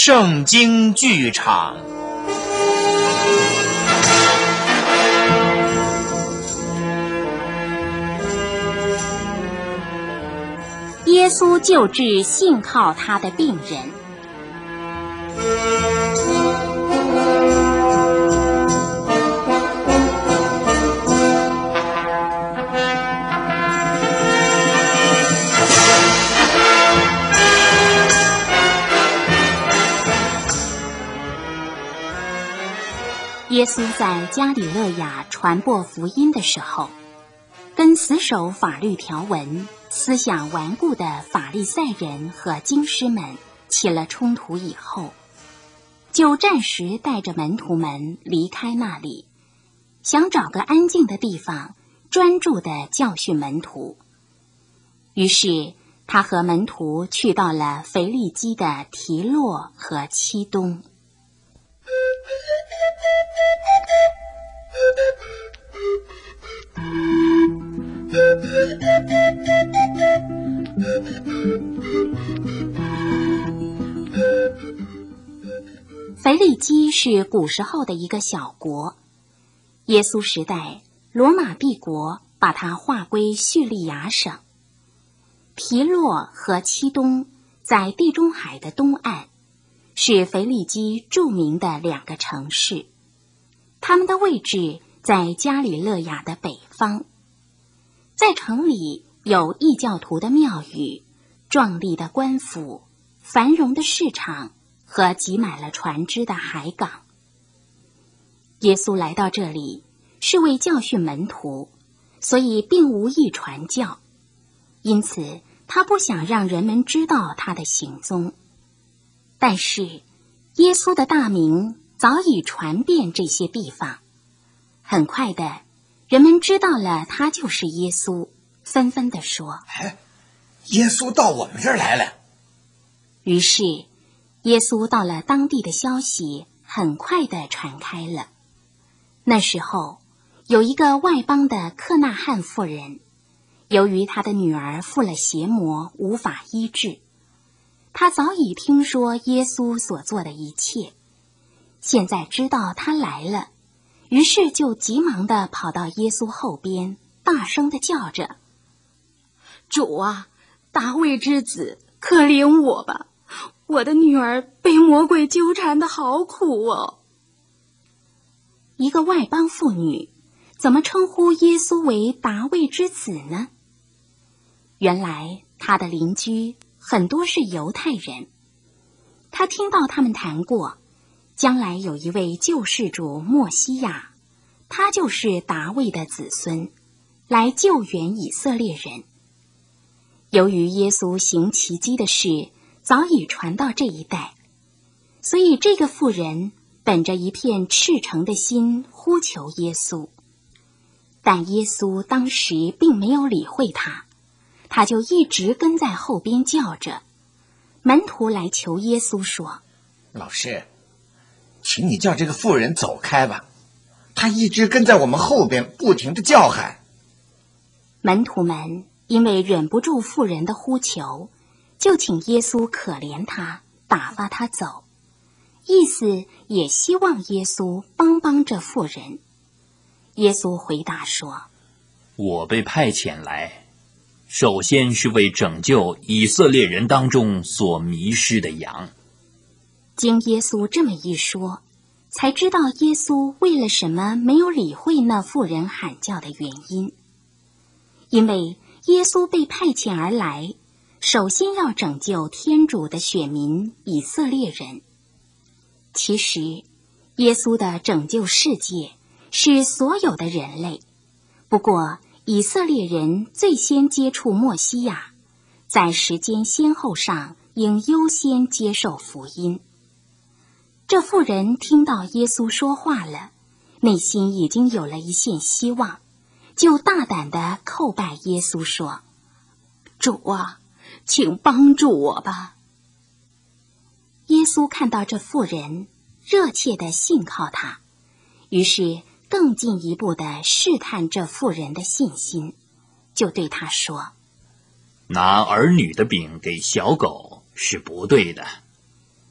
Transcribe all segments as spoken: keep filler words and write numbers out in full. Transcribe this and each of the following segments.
圣经剧场。 耶稣救治信靠他的病人。耶稣在加里肋亚传播福音的时候，跟死守法律条文、思想顽固的法利赛人和经师们起了冲突以后，就暂时带着门徒们离开那里，想找个安静的地方专注地教训门徒。于是他和门徒去到了腓利基的提洛和漆东。腓利基是古时候的一个小国，耶稣时代罗马帝国把它划归叙利亚省。提洛和漆东在地中海的东岸，是腓利基著名的两个城市，它们的位置在加里肋亚的北方。在城里有异教徒的庙宇、壮丽的官府、繁荣的市场和挤满了船只的海港。耶稣来到这里是为教训门徒，所以并无意传教，因此他不想让人们知道他的行踪。但是耶稣的大名早已传遍这些地方，很快的人们知道了他就是耶稣，纷纷地说： 哎，耶稣到我们这儿来了。 于是耶稣到了当地的消息很快地传开了。那时候有一个外邦的克纳汉妇人，由于她的女儿附了邪魔，无法医治，她早已听说耶稣所做的一切，现在知道他来了，于是就急忙地跑到耶稣后边，大声地叫着：主啊，大卫之子，可怜我吧，我的女儿被魔鬼纠缠得好苦哦。一个外邦妇女怎么称呼耶稣为大卫之子呢？原来他的邻居很多是犹太人，他听到他们谈过将来有一位救世主默西亚，他就是达卫的子孙，来救援以色列人。由于耶稣行奇迹的事早已传到这一带，所以这个妇人本着一片赤诚的心呼求耶稣。但耶稣当时并没有理会他，他就一直跟在后边叫着。门徒来求耶稣说： 老师，请你叫这个妇人走开吧，她一直跟在我们后边不停地叫喊。 门徒们因为忍不住妇人的呼求，就请耶稣可怜他，打发他走，意思也希望耶稣帮帮这妇人。耶稣回答说： 我被派遣来，首先是为拯救以色列人当中所迷失的羊。 经耶稣这么一说，才知道耶稣为了什么没有理会那妇人喊叫的原因。因为耶稣被派遣而来，首先要拯救天主的选民以色列人。其实耶稣的拯救世界是所有的人类，不过以色列人最先接触默西亚，在时间先后上应优先接受福音。这妇人听到耶稣说话了，内心已经有了一线希望，就大胆地叩拜耶稣说：主啊，请帮助我吧。耶稣看到这妇人热切地信靠他，于是更进一步地试探这妇人的信心，就对他说： 拿儿女的饼给小狗是不对的。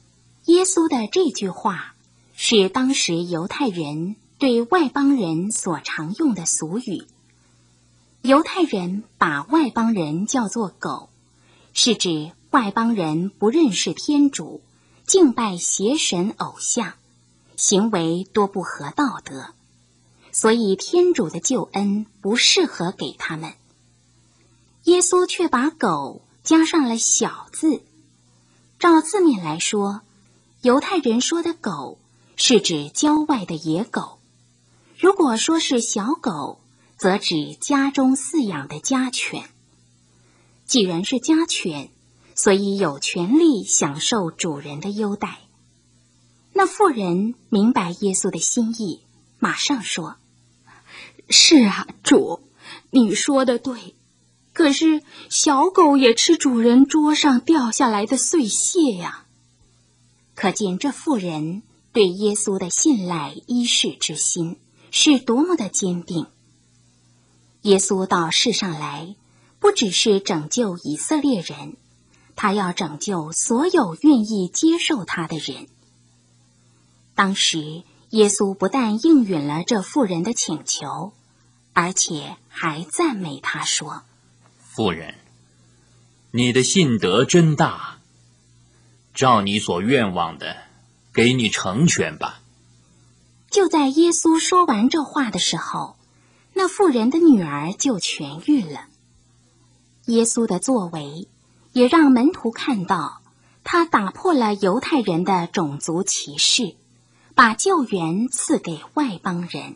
耶稣的这句话是当时犹太人对外邦人所常用的俗语。犹太人把外邦人叫做狗，是指外邦人不认识天主，敬拜邪神偶像，行为多不合道德，所以天主的救恩不适合给他们。耶稣却把狗加上了小字，照字面来说，犹太人说的狗是指郊外的野狗，如果说是小狗，则指家中饲养的家犬。既然是家犬，所以有权利享受主人的优待。那妇人明白耶稣的心意，马上说：是啊，主，你说的对，可是小狗也吃主人桌上掉下来的碎屑呀。可见这妇人对耶稣的信赖依恃之心是多么的坚定。耶稣到世上来，不只是拯救以色列人，他要拯救所有愿意接受他的人。当时耶稣不但应允了这妇人的请求，而且还赞美他说： 妇人，你的信德真大，照你所愿望的，给你成全吧。 就在耶稣说完这话的时候，那妇人的女儿就痊愈了。耶稣的作为也让门徒看到，他打破了犹太人的种族歧视，把救援赐给外邦人。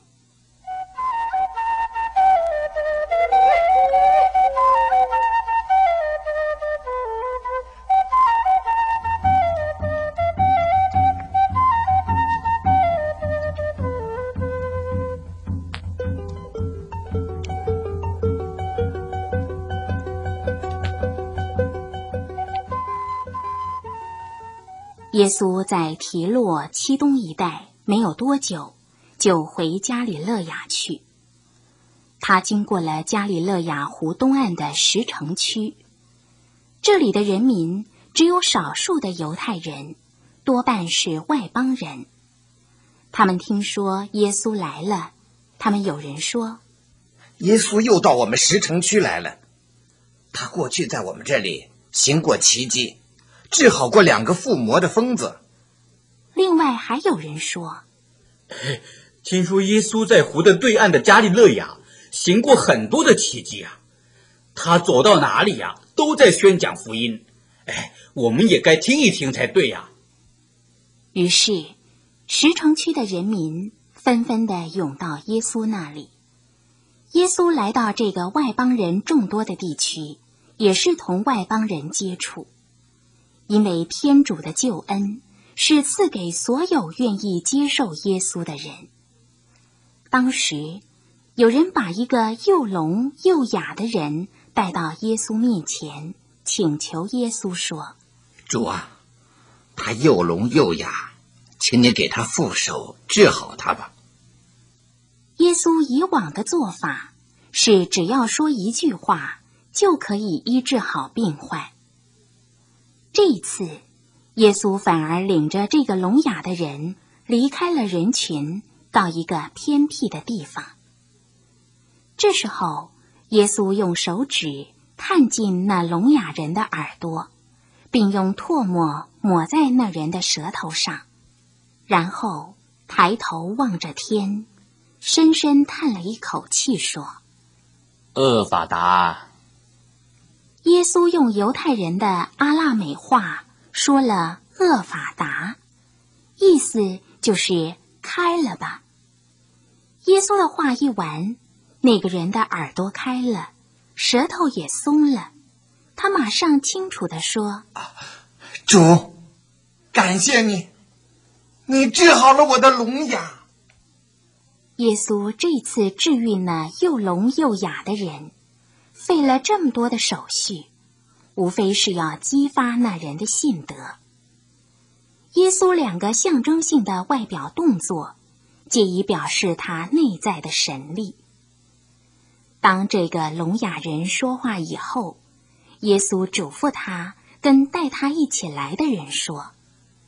耶稣在提洛七东一带没有多久，就回加里勒雅去。他经过了加里勒雅湖东岸的石城区，这里的人民只有少数的犹太人，多半是外邦人。他们听说耶稣来了，他们有人说： 耶稣又到我们石城区来了，他过去在我们这里行过奇迹，治好过两个附魔的疯子。 另外还有人说： 听说耶稣在湖的对岸的加利勒亚行过很多的奇迹啊，他走到哪里呀、啊，都在宣讲福音。哎，我们也该听一听才对呀、啊。 于是石城区的人民纷纷地涌到耶稣那里。耶稣来到这个外邦人众多的地区，也是同外邦人接触，因为天主的救恩是赐给所有愿意接受耶稣的人。当时有人把一个又聋又哑的人带到耶稣面前，请求耶稣说： 主啊，他又聋又哑，请你给他覆手治好他吧。 耶稣以往的做法是只要说一句话就可以医治好病患。这一次耶稣反而领着这个聋哑的人离开了人群，到一个偏僻的地方。这时候耶稣用手指探进那聋哑人的耳朵，并用唾沫抹在那人的舌头上，然后抬头望着天，深深叹了一口气说： 厄法达。 耶稣用犹太人的阿拉美话说了厄法达，意思就是开了吧。耶稣的话一完，那个人的耳朵开了，舌头也松了，他马上清楚地说： 主，感谢你，你治好了我的聋哑。 耶稣这次治愈那又聋又哑的人，费了这么多的手续，无非是要激发那人的信德。耶稣两个象征性的外表动作，借以表示他内在的神力。当这个聋哑人说话以后，耶稣嘱咐他跟带他一起来的人说：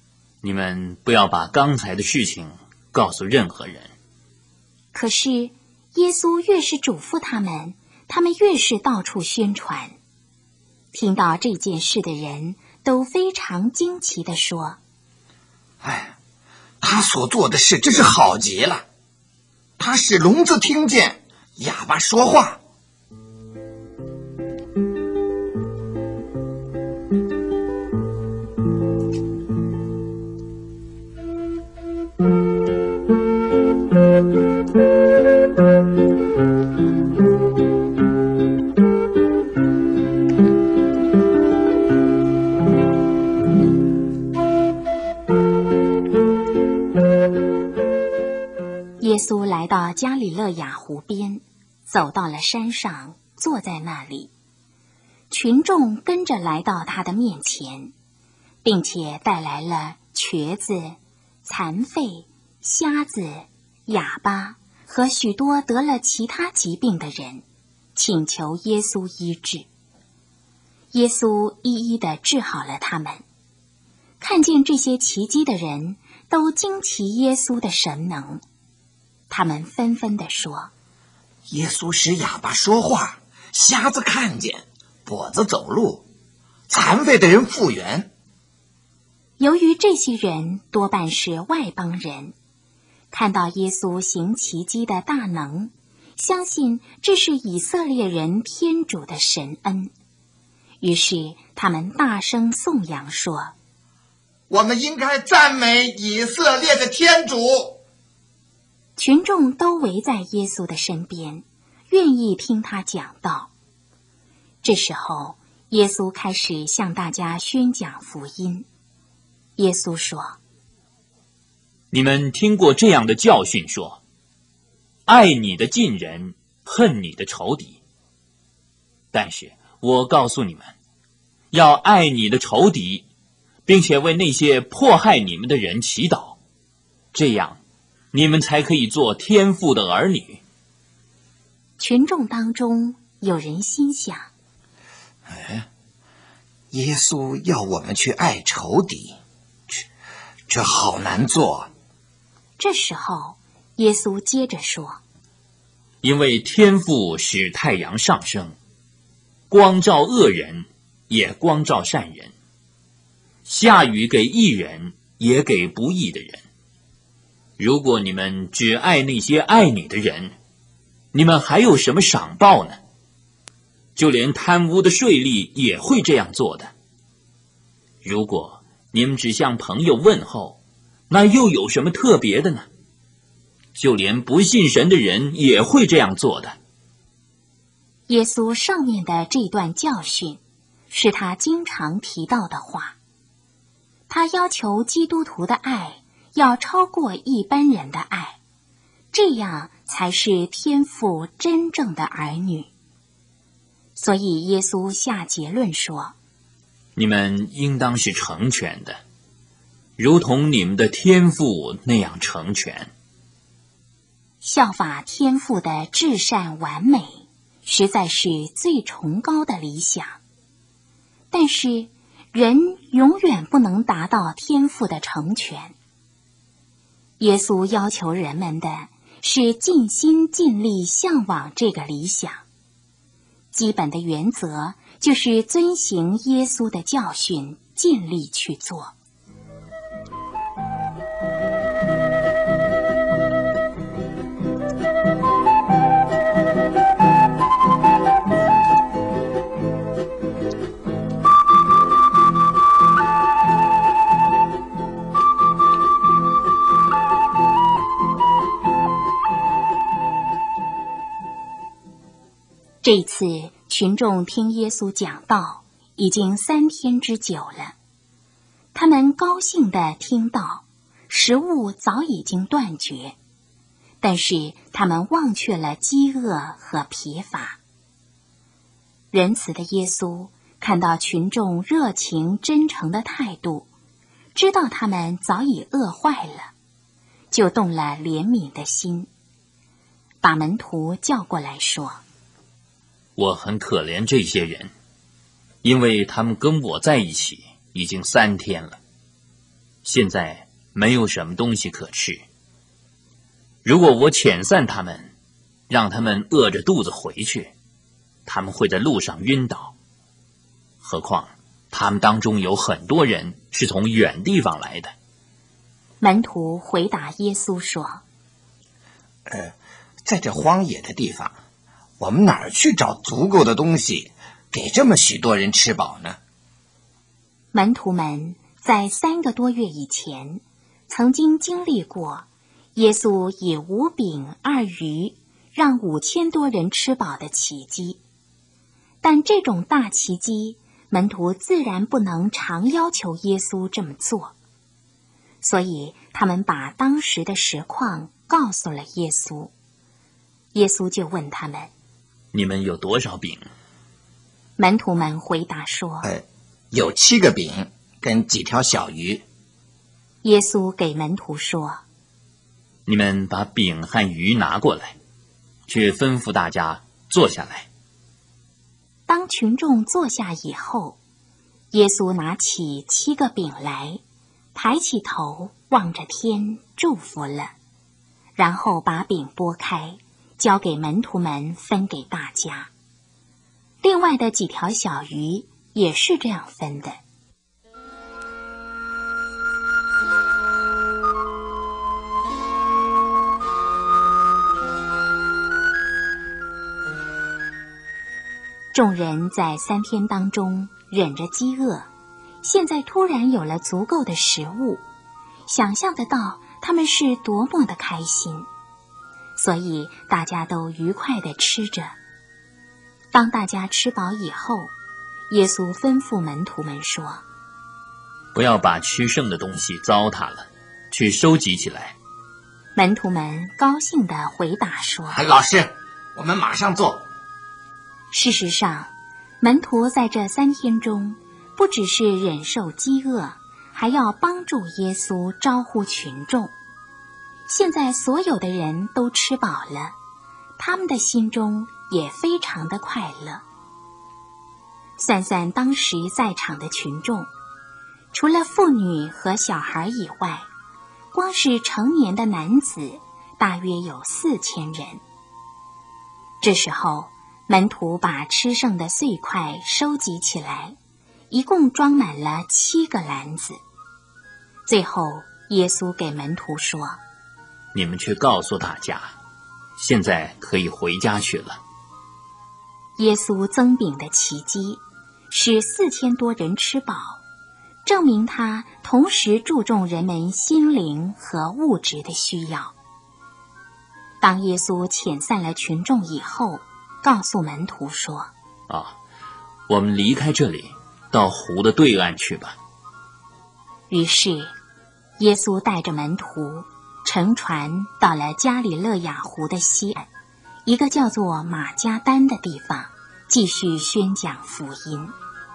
你们不要把刚才的事情告诉任何人。 可是耶稣越是嘱咐他们，他们越是到处宣传。听到这件事的人都非常惊奇地说： 哎，他所做的事真是好极了，他使聋子听见，哑巴说话。 耶稣来到加里肋亚湖边，走到了山上，坐在那里。群众跟着来到他的面前，并且带来了瘸子、残废、瞎子、哑巴和许多得了其他疾病的人，请求耶稣医治。耶稣一一地治好了他们。看见这些奇迹的人都惊奇耶稣的神能，他们纷纷地说： 耶稣使哑巴说话，瞎子看见，跛子走路，残废的人复原。 由于这些人多半是外邦人，看到耶稣行奇迹的大能，相信这是以色列人天主的神恩，于是他们大声颂扬说： 我们应该赞美以色列的天主。 群众都围在耶稣的身边，愿意听他讲道。这时候，耶稣开始向大家宣讲福音。耶稣说： 你们听过这样的教训说，爱你的近人，恨你的仇敌。但是我告诉你们，要爱你的仇敌，并且为那些迫害你们的人祈祷，这样你们才可以做天父的儿女。 群众当中有人心想： 哎，耶稣要我们去爱仇敌，这这好难做。 这时候耶稣接着说： 因为天父使太阳上升，光照恶人，也光照善人，下雨给义人，也给不义的人。如果你们只爱那些爱你的人，你们还有什么赏报呢？就连贪污的税吏也会这样做的。如果你们只向朋友问候，那又有什么特别的呢？就连不信神的人也会这样做的。 耶稣上面的这段教训是他经常提到的话。他要求基督徒的爱要超过一般人的爱，这样才是天父真正的儿女。所以耶稣下结论说： 你们应当是成全的，如同你们的天父那样成全。 效法天父的至善完美，实在是最崇高的理想。但是人永远不能达到天父的成全。耶稣要求人们的是尽心尽力向往这个理想。基本的原则就是遵行耶稣的教训，尽力去做。这次群众听耶稣讲道已经三天之久了，他们高兴地听到食物早已经断绝，但是他们忘却了饥饿和疲乏。仁慈的耶稣看到群众热情真诚的态度，知道他们早已饿坏了，就动了怜悯的心，把门徒叫过来说： 我很可怜这些人，因为他们跟我在一起已经三天了。 现在没有什么东西可吃。如果我遣散他们，让他们饿着肚子回去，他们会在路上晕倒。何况他们当中有很多人是从远地方来的。 门徒回答耶稣说： 呃，在这荒野的地方，我们哪儿去找足够的东西给这么许多人吃饱呢？ 门徒们在三个多月以前曾经经历过耶稣以五饼二鱼让五千多人吃饱的奇迹，但这种大奇迹，门徒自然不能常要求耶稣这么做，所以他们把当时的实况告诉了耶稣。耶稣就问他们： 你们有多少饼？ 门徒们回答说： 呃，有七个饼跟几条小鱼。 耶稣给门徒说： 你们把饼和鱼拿过来，去吩咐大家坐下来。 当群众坐下以后，耶稣拿起七个饼来，抬起头望着天，祝福了，然后把饼拨开，交给门徒们分给大家。另外的几条小鱼也是这样分的。众人在三天当中忍着饥饿，现在突然有了足够的食物，想象得到他们是多么的开心，所以大家都愉快地吃着。当大家吃饱以后，耶稣吩咐门徒们说： 不要把吃剩的东西糟蹋了，去收集起来。 门徒们高兴地回答说： 老师，我们马上做。 事实上，门徒在这三天中，不只是忍受饥饿，还要帮助耶稣招呼群众。现在所有的人都吃饱了，他们的心中也非常的快乐。算算当时在场的群众，除了妇女和小孩以外，光是成年的男子大约有四千人。这时候，门徒把吃剩的碎块收集起来，一共装满了七个篮子。最后，耶稣给门徒说： 你们去告诉大家，现在可以回家去了。 耶稣增饼的奇迹，使四千多人吃饱，证明他同时注重人们心灵和物质的需要。当耶稣遣散了群众以后，告诉门徒说： 啊，我们离开这里，到湖的对岸去吧。 于是，耶稣带着门徒乘船到了加里肋亚湖的西岸，一个叫做马加丹的地方，继续宣讲福音。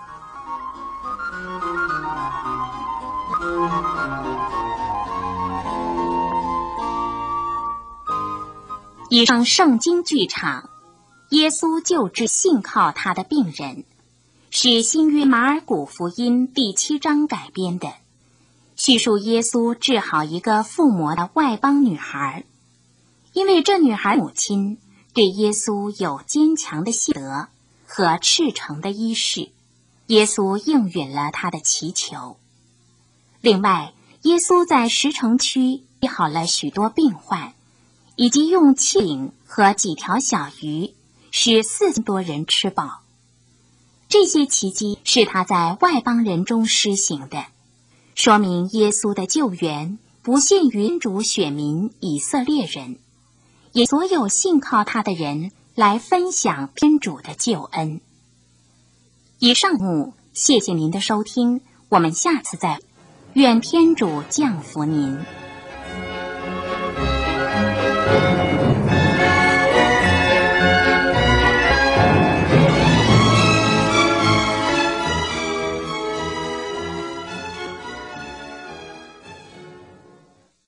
以上圣经剧场，耶稣救治信靠他的病人，是新约马尔谷福音第七章改编的，叙述耶稣治好一个附魔的外邦女孩。因为这女孩母亲对耶稣有坚强的信德和赤诚的医治，耶稣应允了她的祈求。另外，耶稣在石城区医好了许多病患，以及用七饼和几条小鱼使四千多人吃饱。这些奇迹是他在外邦人中施行的，说明耶稣的救援不限于天主选民以色列人，也所有信靠他的人来分享天主的救恩。以上目，谢谢您的收听，我们下次再会，愿天主降福您。